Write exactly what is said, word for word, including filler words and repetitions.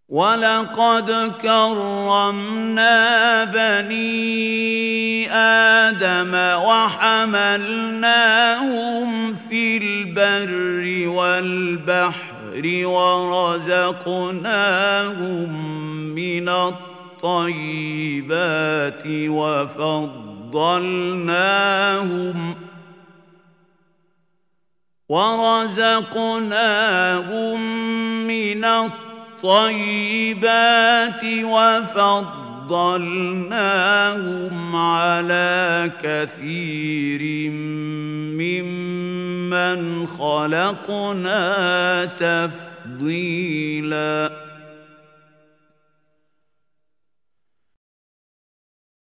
وَلَقَدْ كَرَّمْنَا بَنِي آدَمَ وَحَمَلْنَاهُمْ فِي الْبَرِّ وَالْبَحْرِ وَرَزَقْنَاهُم مِّنَ الطَّيِّبَاتِ وَفَضَّلْنَاهُمْ وَرَزَقْنَاهُم مِّنَ الطَّيِّبَاتِ وَفَضَّلْنَاهُمْ عَلَىٰ كَثِيرٍ مِّمَّنْ خَلَقْنَا تَفْضِيلًا